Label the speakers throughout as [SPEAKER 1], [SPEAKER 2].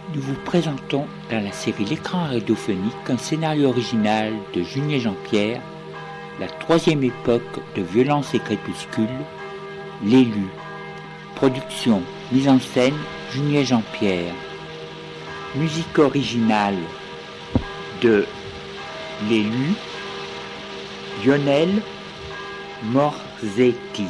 [SPEAKER 1] Nous vous présentons dans la série L'écran radiophonique un scénario original de Julien Jean-Pierre, la troisième époque de Violence et Crépuscule, L'élu. Production, mise en scène, Julien Jean-Pierre. Musique originale de L'élu, Lionel Morzetti.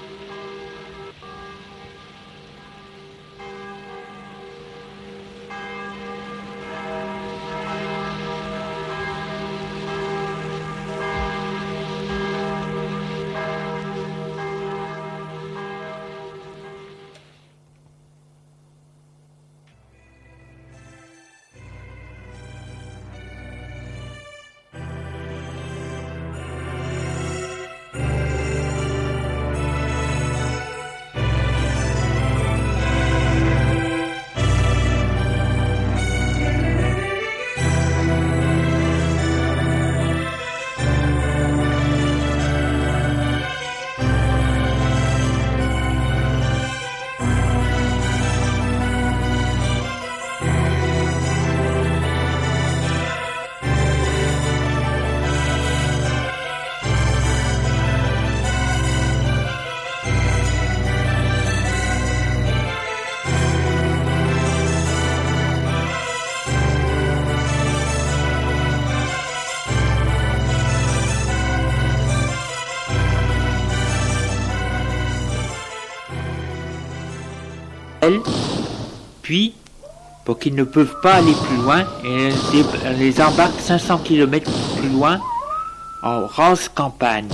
[SPEAKER 1] Puis, pour qu'ils ne peuvent pas aller plus loin, elle les embarque 500 km plus loin en rase campagne.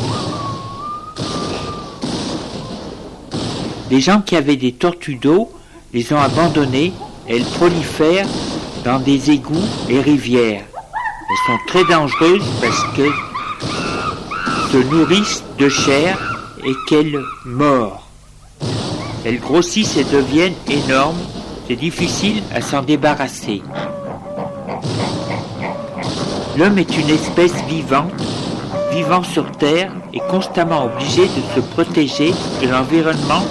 [SPEAKER 1] Les gens qui avaient des tortues d'eau les ont abandonnées et elles prolifèrent dans des égouts et rivières. Elles sont très dangereuses parce qu'elles se nourrissent de chair et qu'elles mordent. Elles grossissent et deviennent énormes. C'est difficile à s'en débarrasser. L'homme est une espèce vivante, vivant sur Terre et constamment obligé de se protéger de l'environnement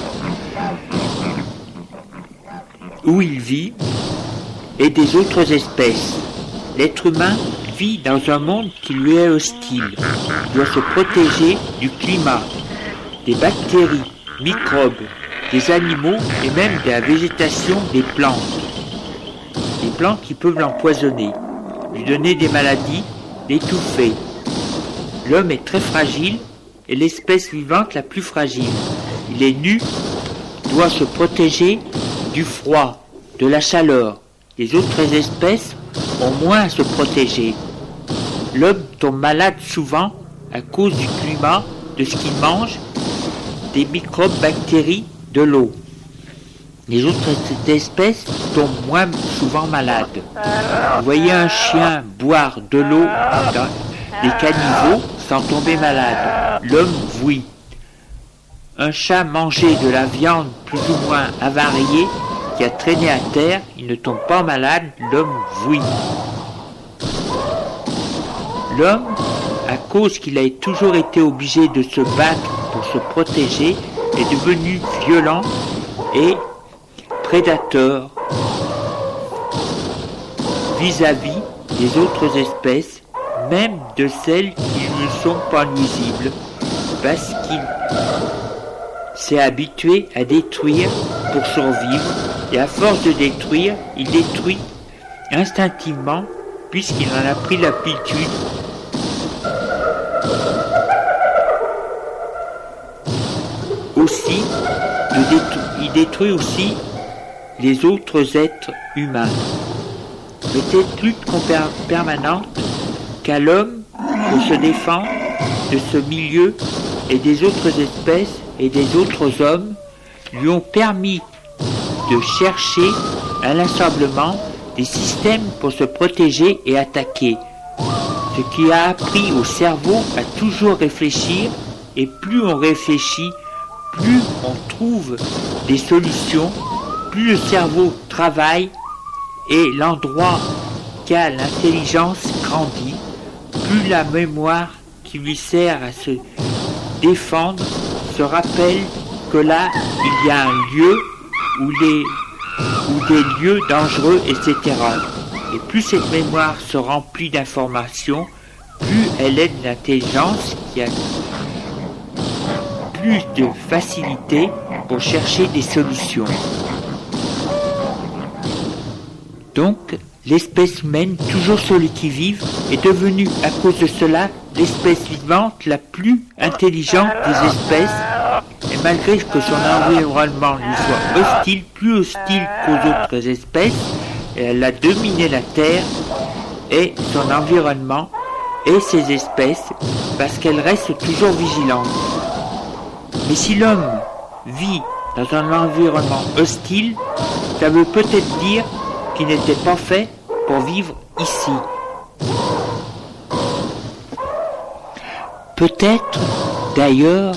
[SPEAKER 1] où il vit et des autres espèces. L'être humain vit dans un monde qui lui est hostile. Il doit se protéger du climat, des bactéries, microbes, des animaux et même de la végétation des plantes. Des plantes qui peuvent l'empoisonner, lui donner des maladies, l'étouffer. L'homme est très fragile et l'espèce vivante la plus fragile. Il est nu, doit se protéger du froid, de la chaleur. Les autres espèces ont moins à se protéger. L'homme tombe malade souvent à cause du climat, de ce qu'il mange, des microbes, bactéries, de l'eau. Les autres espèces tombent moins souvent malades. Vous voyez un chien boire de l'eau dans des caniveaux sans tomber malade. L'homme, oui. Un chat manger de la viande plus ou moins avariée qui a traîné à terre, il ne tombe pas malade. L'homme, oui. L'homme, à cause qu'il a toujours été obligé de se battre pour se protéger, est devenu violent et prédateur vis-à-vis des autres espèces, même de celles qui ne sont pas nuisibles, parce qu'il s'est habitué à détruire pour survivre, et à force de détruire, il détruit instinctivement, puisqu'il en a pris l'habitude. Aussi, il détruit aussi les autres êtres humains. Mais cette lutte permanente qu'a l'homme pour se défendre de ce milieu et des autres espèces et des autres hommes lui ont permis de chercher inlassablement des systèmes pour se protéger et attaquer. Ce qui a appris au cerveau à toujours réfléchir, et plus on réfléchit, plus on trouve des solutions, plus le cerveau travaille et l'endroit qu'a l'intelligence grandit, plus la mémoire qui lui sert à se défendre se rappelle que là, il y a un lieu où les ou des lieux dangereux, etc. Et plus cette mémoire se remplit d'informations, plus elle aide l'intelligence qui a plus de facilité pour chercher des solutions. Donc, l'espèce humaine, toujours sur le qui-vive, est devenue, à cause de cela, l'espèce vivante la plus intelligente des espèces, et malgré que son environnement lui soit hostile, plus hostile qu'aux autres espèces, elle a dominé la Terre et son environnement et ses espèces, parce qu'elle reste toujours vigilante. Mais si l'homme vit dans un environnement hostile, ça veut peut-être dire qu'il n'était pas fait pour vivre ici. Peut-être, d'ailleurs,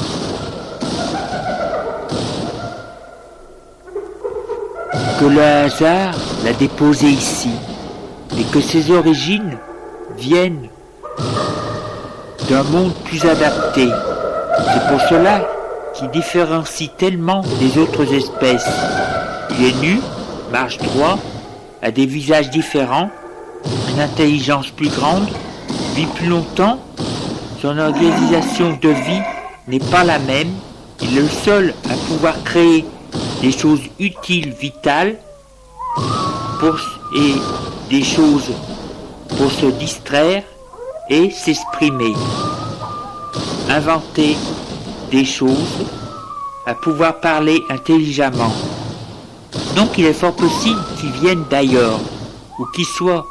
[SPEAKER 1] que le hasard l'a déposé ici, et que ses origines viennent d'un monde plus adapté. C'est pour cela qu'il différencie tellement des autres espèces. Il est nu, marche droit, a des visages différents, une intelligence plus grande, vit plus longtemps, son organisation de vie n'est pas la même, il est le seul à pouvoir créer des choses utiles, vitales, et des choses pour se distraire et s'exprimer, inventer des choses, à pouvoir parler intelligemment. Donc il est fort possible qu'ils viennent d'ailleurs, ou qu'ils soient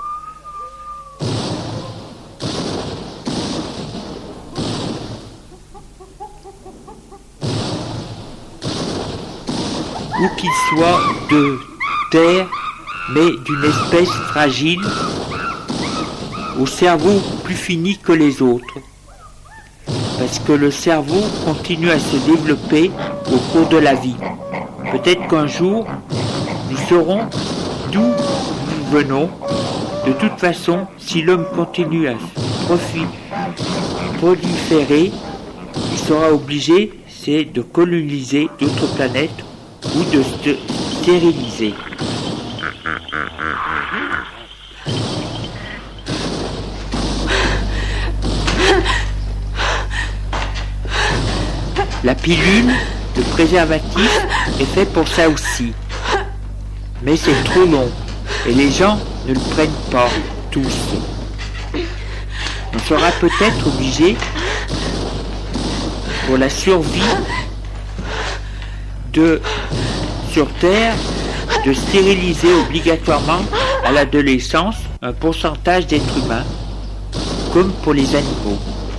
[SPEAKER 1] de terre, mais d'une espèce fragile, au cerveau plus fini que les autres. Parce que le cerveau continue à se développer au cours de la vie. Peut-être qu'un jour, nous saurons d'où nous venons. De toute façon, si l'homme continue à se proliférer, il sera obligé, c'est de coloniser d'autres planètes ou de se stériliser. La pilule, le préservatif, est fait pour ça aussi. Mais c'est trop long et les gens ne le prennent pas tous. On sera peut-être obligé, pour la survie sur Terre, de stériliser obligatoirement à l'adolescence un pourcentage d'êtres humains, comme pour les animaux.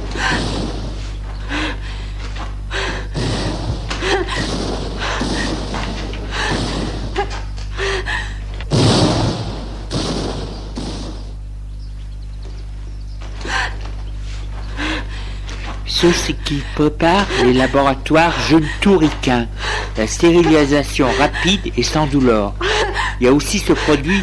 [SPEAKER 1] C'est ce qui prépare les laboratoires jeunes touricains, la stérilisation rapide et sans douleur. Il y a aussi ce produit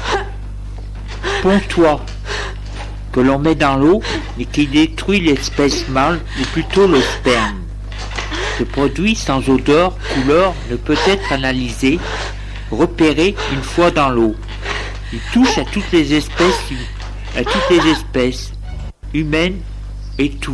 [SPEAKER 1] pontois que l'on met dans l'eau et qui détruit l'espèce mâle ou plutôt le sperme. Ce produit sans odeur, couleur ne peut être analysé, repéré une fois dans l'eau. Il touche à toutes les espèces humaines et tout.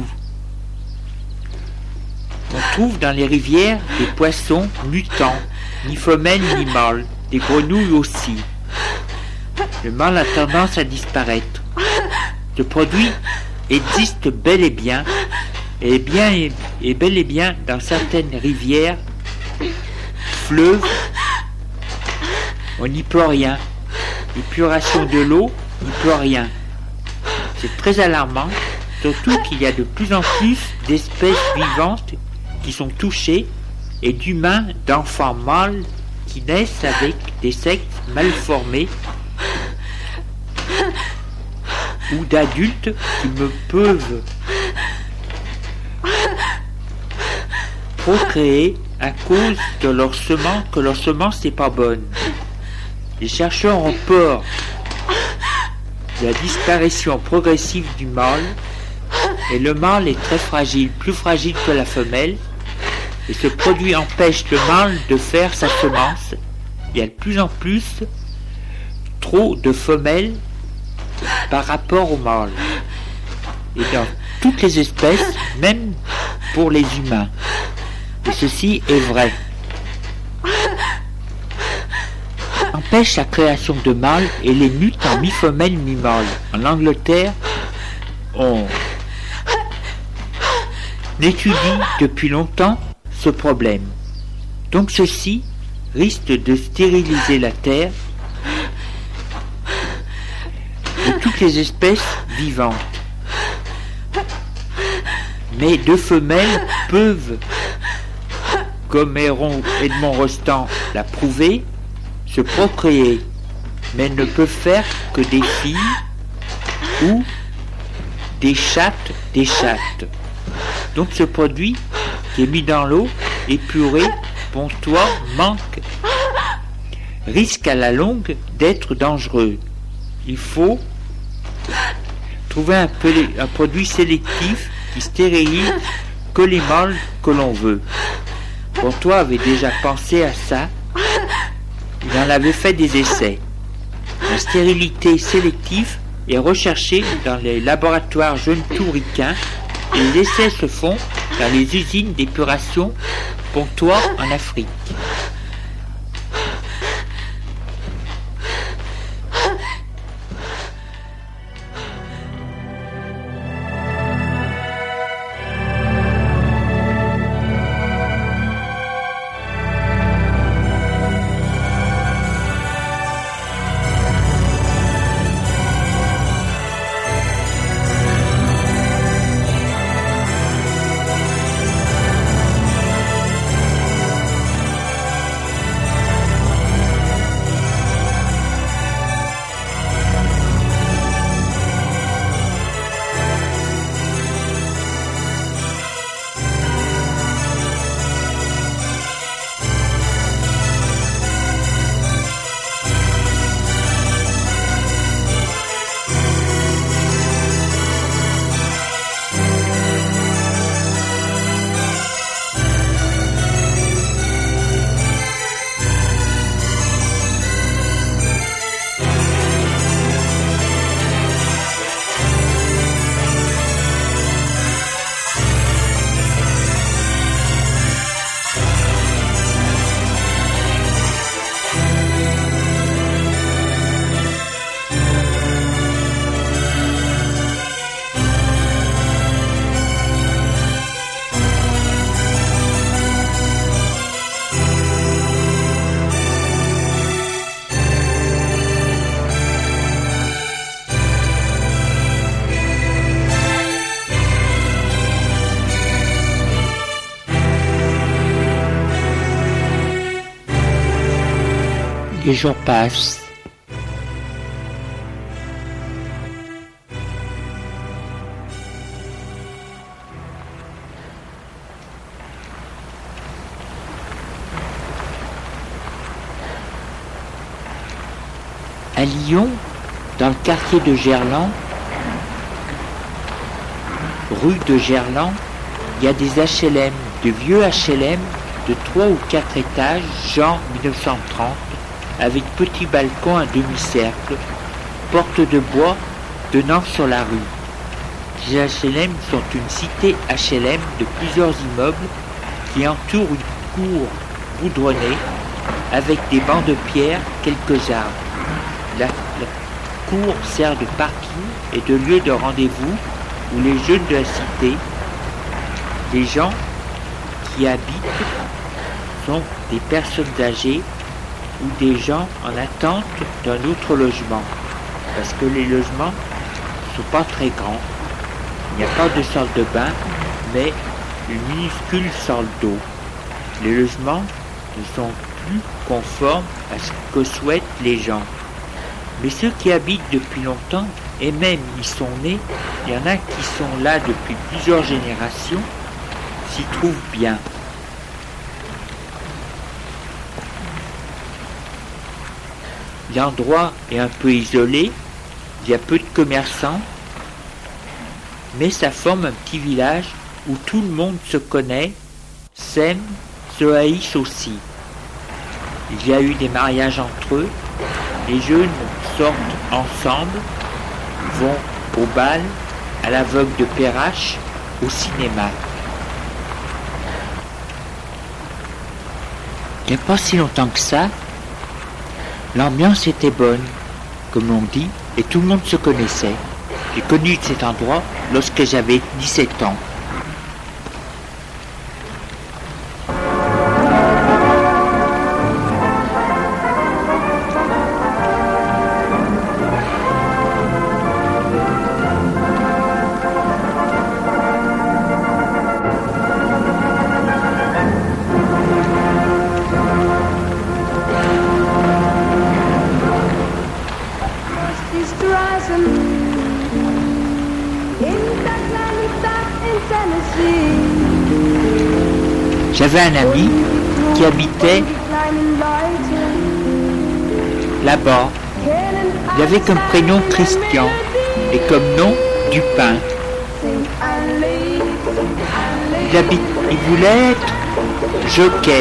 [SPEAKER 1] On trouve dans les rivières des poissons mutants, ni femelles ni mâles, des grenouilles aussi. Le mâle a tendance à disparaître. Ce produit existe bel et bien, et bel et bien dans certaines rivières, fleuves, on n'y peut rien. Épuration de l'eau, n'y peut rien. C'est très alarmant, surtout qu'il y a de plus en plus d'espèces vivantes qui sont touchés et d'humains, d'enfants mâles qui naissent avec des sexes mal formés ou d'adultes qui ne peuvent procréer à cause de que leur semence n'est pas bonne. Les chercheurs ont peur de la disparition progressive du mâle, et le mâle est très fragile, plus fragile que la femelle, et ce produit empêche le mâle de faire sa semence. il y a de plus en plus trop de femelles par rapport aux mâles. Et dans toutes les espèces, même pour les humains. Et ceci est vrai. Empêche la création de mâles et les mute en mi-femelle, mi-mâle. En Angleterre, on étudie depuis longtemps ce problème. Donc ceci risque de stériliser la Terre de toutes les espèces vivantes. Mais deux femelles peuvent, comme Edmond Rostand l'a prouvé, se procréer, mais ne peuvent faire que des filles ou des chattes. Donc ce produit qui est mis dans l'eau, épuré, pontois, manque, risque à la longue d'être dangereux. Il faut trouver un produit sélectif qui stérilise que les mâles que l'on veut. Pontois avait déjà pensé à ça. Il en avait fait des essais. La stérilité sélective est recherchée dans les laboratoires jeunes touricains et les essais se font dans les usines d'épuration Pontois en Afrique. Les jours passent. À Lyon, dans le quartier de Gerland, rue de Gerland, il y a des HLM, de vieux HLM de 3 ou 4 étages, genre 1930, avec petits balcons à demi-cercle, portes de bois donnant sur la rue. Les HLM sont une cité HLM de plusieurs immeubles qui entourent une cour goudronnée avec des bancs de pierre, quelques arbres. La cour sert de parking et de lieu de rendez-vous où les jeunes de la cité, les gens qui habitent, sont des personnes âgées ou des gens en attente d'un autre logement, parce que les logements ne sont pas très grands. Il n'y a pas de salle de bain, mais une minuscule salle d'eau. Les logements ne sont plus conformes à ce que souhaitent les gens. Mais ceux qui habitent depuis longtemps, et même y sont nés, il y en a qui sont là depuis plusieurs générations, s'y trouvent bien. L'endroit est un peu isolé, il y a peu de commerçants, mais ça forme un petit village où tout le monde se connaît, s'aime, se haïssent aussi. Il y a eu des mariages entre eux. Les jeunes sortent ensemble, vont au bal, à l'aveugle de Perrache, au cinéma. Il n'y a pas si longtemps que ça, l'ambiance était bonne, comme on dit, et tout le monde se connaissait. J'ai connu cet endroit lorsque j'avais 17 ans. J'avais un ami qui habitait là-bas. Il avait comme prénom Christian et comme nom Dupin. Il voulait être jockey.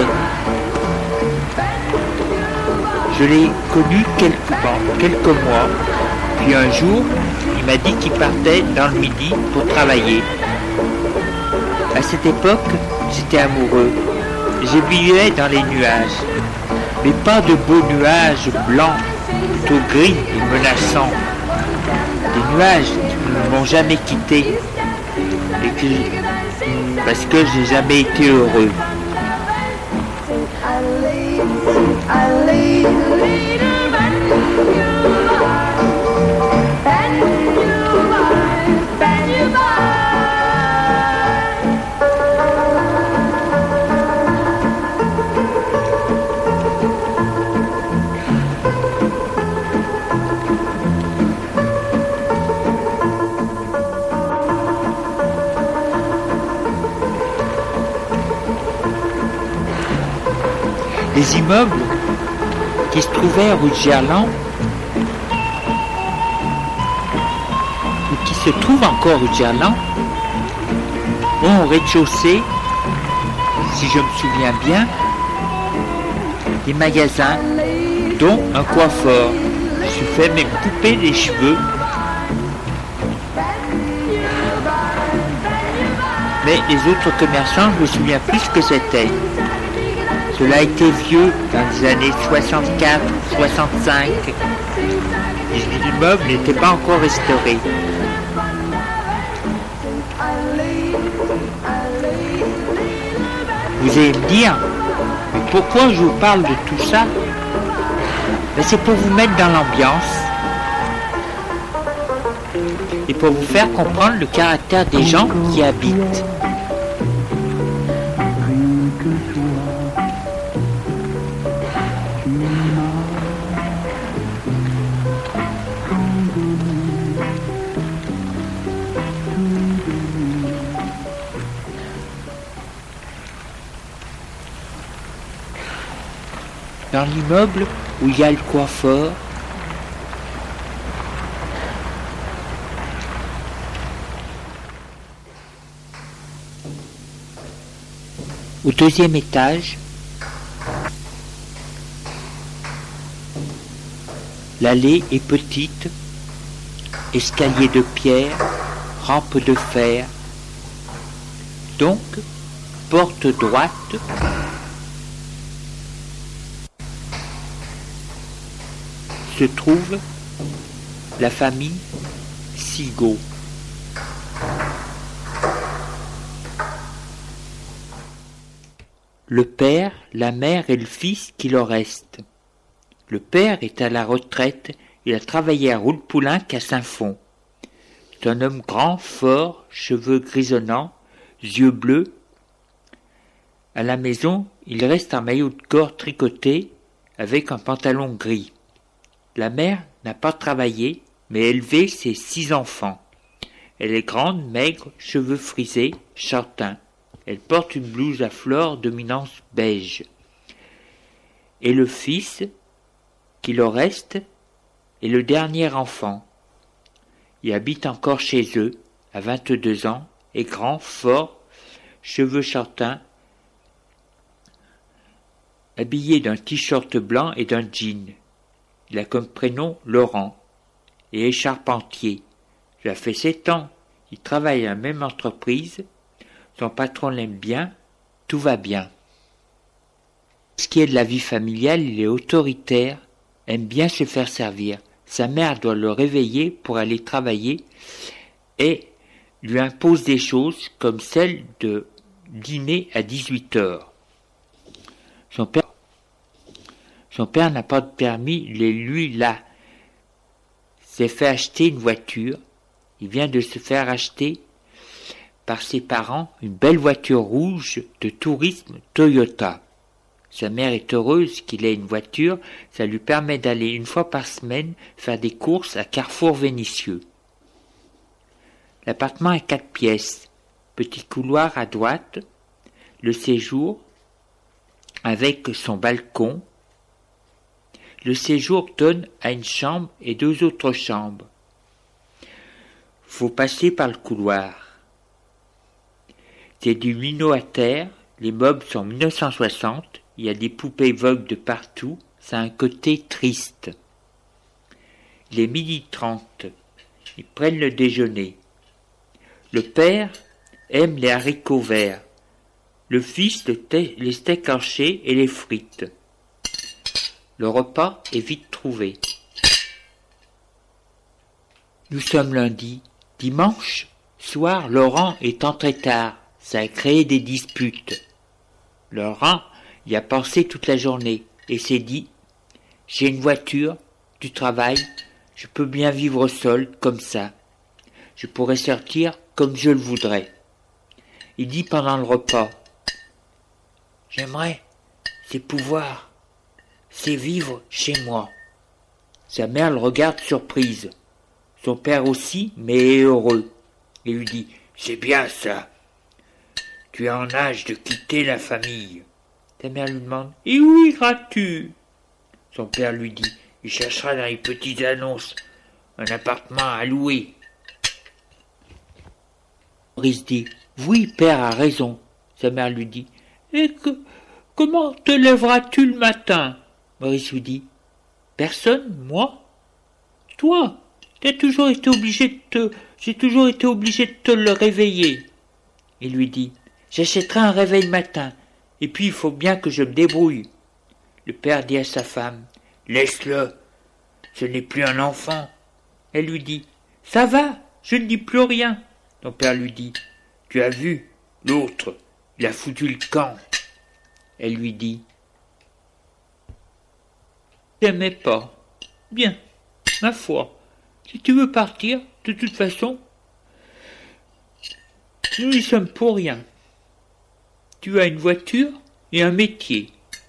[SPEAKER 1] Je l'ai connu quelques mois, puis un jour, il m'a dit qu'il partait dans le Midi pour travailler. À cette époque, j'étais amoureux. Je vivais dans les nuages, mais pas de beaux nuages blancs, plutôt gris et menaçants. Des nuages qui ne m'ont jamais quitté, parce que j'ai jamais été heureux. Les immeubles qui se trouvaient rue de Gerland, ou qui se trouvent encore rue de Gerland, ont au rez-de-chaussée, si je me souviens bien, des magasins, dont un coiffeur. Je me suis fait même couper les cheveux. Mais les autres commerçants, je me souviens plus ce que c'était. Cela a été vieux dans les années 64, 65. Les immeubles n'étaient pas encore restaurés. Vous allez me dire, mais pourquoi je vous parle de tout ça? Ben, c'est pour vous mettre dans l'ambiance et pour vous faire comprendre le caractère des gens qui y habitent. Dans l'immeuble où il y a le coiffeur, au deuxième étage, l'allée est petite, escalier de pierre, rampe de fer, donc porte droite, se trouve la famille Sigaud. Le père, la mère et le fils qui leur restent. Le père est à la retraite, il a travaillé à Roulepoulin qu'à Saint-Fond. C'est un homme grand, fort, cheveux grisonnants, yeux bleus. À la maison, il reste en maillot de corps tricoté avec un pantalon gris. La mère n'a pas travaillé, mais élevé ses 6 enfants. Elle est grande, maigre, cheveux frisés, châtain. Elle porte une blouse à fleurs dominance beige. Et le fils, qui leur reste, est le dernier enfant. Il habite encore chez eux, à 22 ans, est grand, fort, cheveux châtains, habillé d'un t-shirt blanc et d'un jean. Il a comme prénom Laurent et est charpentier. Il a fait 7 ans. Il travaille à la même entreprise. Son patron l'aime bien. Tout va bien. Ce qui est de la vie familiale, il est autoritaire, aime bien se faire servir. Sa mère doit le réveiller pour aller travailler et lui impose des choses comme celle de dîner à 18h. Son père n'a pas de permis, il est lui là. S'est fait acheter une voiture. Il vient de se faire acheter par ses parents une belle voiture rouge de tourisme Toyota. Sa mère est heureuse qu'il ait une voiture, ça lui permet d'aller une fois par semaine faire des courses à Carrefour Vénitieux. L'appartement est 4 pièces, petit couloir à droite, le séjour avec son balcon. Le séjour donne à une chambre et 2 autres chambres. Faut passer par le couloir. C'est du lino à terre, les meubles sont 1960, il y a des poupées Vogue de partout, ça a un côté triste. Il est 12h30, ils prennent le déjeuner. Le père aime les haricots verts, le fils les steaks hachés et les frites. Le repas est vite trouvé. Nous sommes lundi. Dimanche soir, Laurent est entré tard. Ça a créé des disputes. Laurent y a pensé toute la journée et s'est dit « J'ai une voiture, du travail, je peux bien vivre seul comme ça. Je pourrais sortir comme je le voudrais. » Il dit pendant le repas « J'aimerais, c'est pouvoir, c'est vivre chez moi. » Sa mère le regarde surprise. Son père aussi, mais est heureux. Il lui dit « C'est bien ça. Tu es en âge de quitter la famille. » Sa mère lui demande « Et où iras-tu » Son père lui dit « Il cherchera dans les petites annonces un appartement à louer. » Maurice dit « Oui, père a raison. » Sa mère lui dit « Et comment te lèveras-tu le matin ?» Maurice lui dit « Personne, moi. Toi, j'ai toujours été obligé de te le réveiller. » Il lui dit « J'achèterai un réveil matin, et puis il faut bien que je me débrouille. » Le père dit à sa femme « Laisse-le, ce n'est plus un enfant. » Elle lui dit « Ça va, je ne dis plus rien. » Son père lui dit « Tu as vu, l'autre, il a foutu le camp. » Elle lui dit « J'aimais pas. Bien, ma foi, si tu veux partir, de toute façon, nous n'y sommes pour rien. Tu as une voiture et un métier. »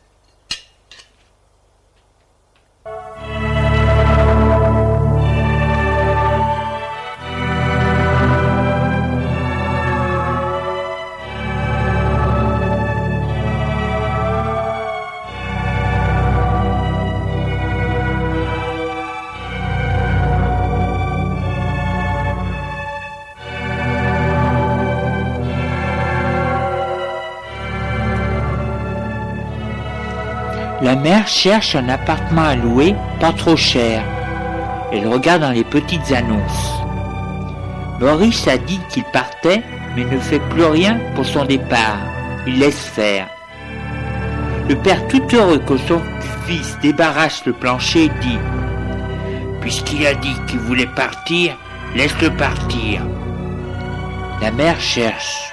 [SPEAKER 1] La mère cherche un appartement à louer, pas trop cher. Elle regarde dans les petites annonces. Maurice a dit qu'il partait, mais ne fait plus rien pour son départ. Il laisse faire. Le père, tout heureux que son fils débarrasse le plancher, dit « Puisqu'il a dit qu'il voulait partir, laisse-le partir. » La mère cherche.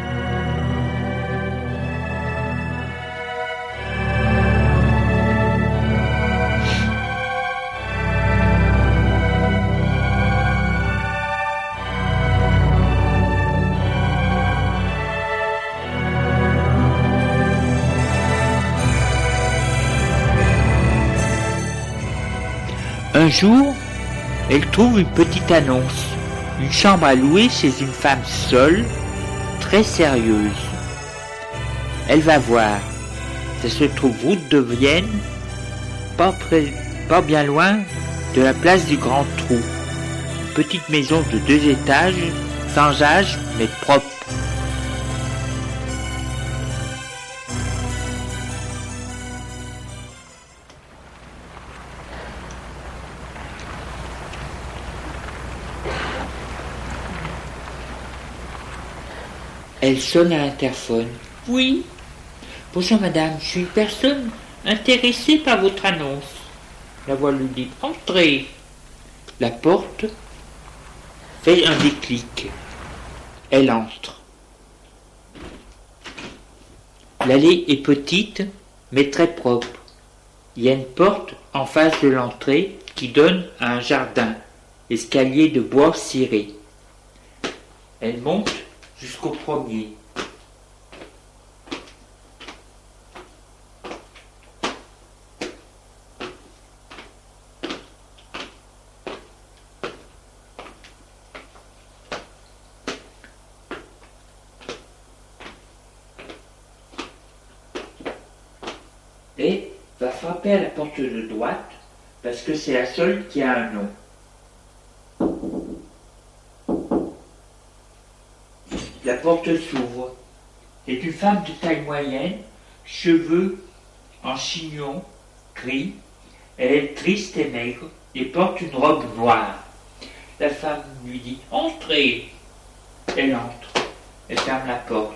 [SPEAKER 1] Un jour, elle trouve une petite annonce, une chambre à louer chez une femme seule, très sérieuse. Elle va voir. Ça se trouve route de Vienne, pas bien loin de la place du Grand Trou. Une petite maison de 2 étages, sans âge, mais propre. Elle sonne à l'interphone. Oui. Bonjour madame, je suis une personne intéressée par votre annonce. La voix lui dit entrez. La porte fait un déclic. Elle entre. L'allée est petite mais très propre. Il y a une porte en face de l'entrée qui donne à un jardin, escalier de bois ciré. Elle monte jusqu'au premier. Et va frapper à la porte de droite parce que c'est la seule qui a un nom. La porte s'ouvre. C'est une femme de taille moyenne, cheveux en chignon gris. Elle est triste et maigre et porte une robe noire. La femme lui dit « Entrez !» Elle entre. Elle ferme la porte.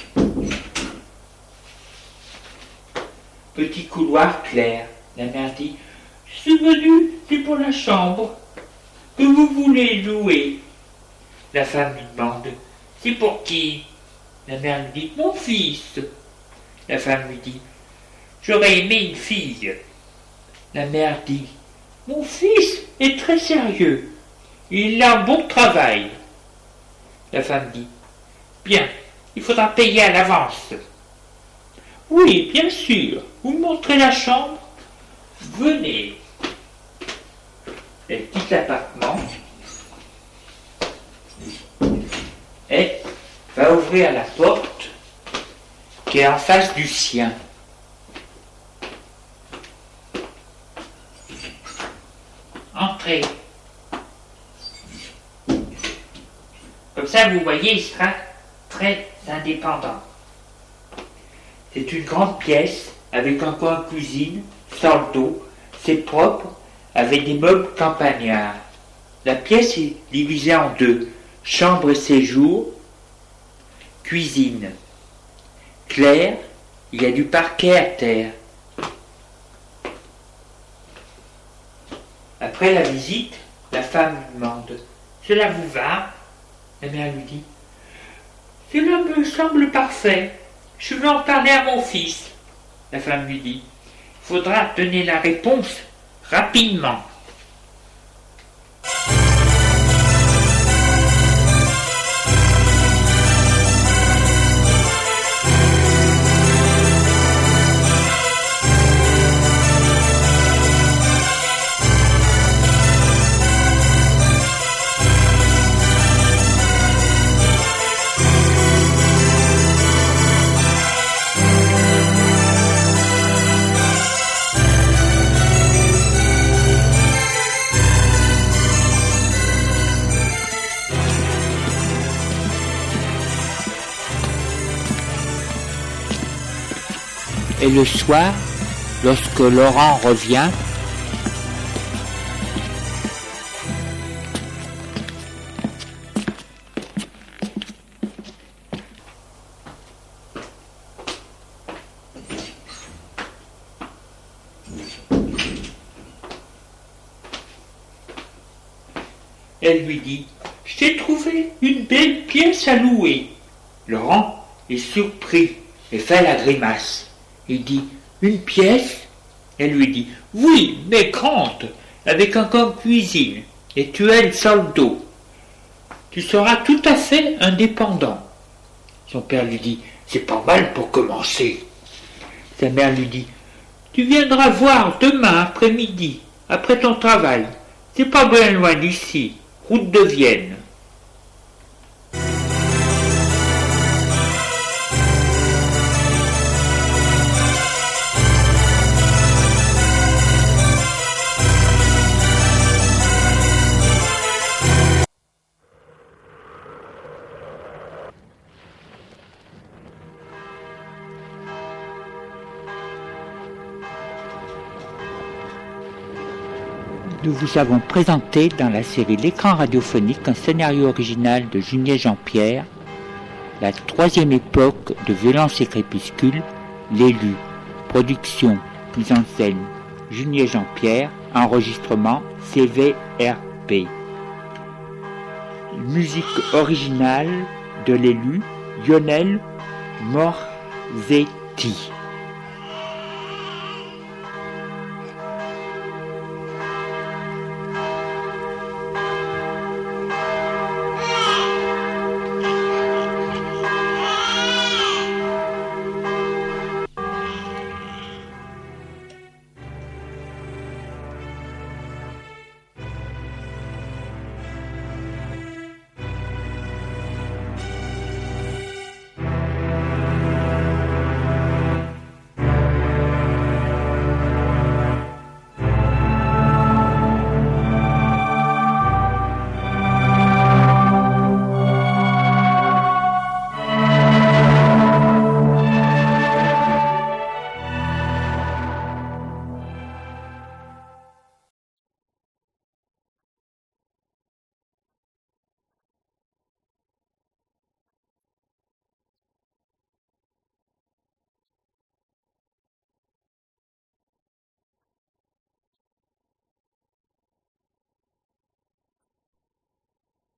[SPEAKER 1] Petit couloir clair. La mère dit « Je suis venue, c'est pour la chambre que vous voulez louer. » La femme lui demande « C'est pour qui ?» La mère lui dit « Mon fils. » La femme lui dit « J'aurais aimé une fille. » La mère dit « Mon fils est très sérieux. Il a un bon travail. » La femme dit « Bien, il faudra payer à l'avance. » « Oui, bien sûr. Vous me montrez la chambre? Venez. » Elle quitte l'appartement et va ouvrir la porte qui est en face du sien. Entrez. Comme ça, vous voyez, il sera très indépendant. C'est une grande pièce avec un coin cuisine, sans le dos. C'est propre, avec des meubles campagnards. La pièce est divisée en deux. Chambre et séjour, cuisine. Clair, il y a du parquet à terre. Après la visite, la femme lui demande « Cela vous va ?» La mère lui dit « Cela me semble parfait. Je veux en parler à mon fils. » La femme lui dit « Il faudra donner la réponse rapidement. » Et le soir, lorsque Laurent revient, elle lui dit « Je t'ai trouvé une belle pièce à louer. » Laurent est surpris et fait la grimace. Il dit « Une pièce ?» Elle lui dit « Oui, mais grande, avec un coin cuisine, et tu as une salle d'eau. Tu seras tout à fait indépendant. » Son père lui dit « C'est pas mal pour commencer. » Sa mère lui dit « Tu viendras voir demain après-midi, après ton travail. C'est pas bien loin d'ici, route de Vienne. » Nous vous avons présenté dans la série L'écran radiophonique un scénario original de Junier Jean-Pierre, La troisième époque de Violence et Crépuscule, l'élu. Production, mise en scène, Junier Jean-Pierre, enregistrement CVRP. Musique originale de l'élu, Lionel Morzetti.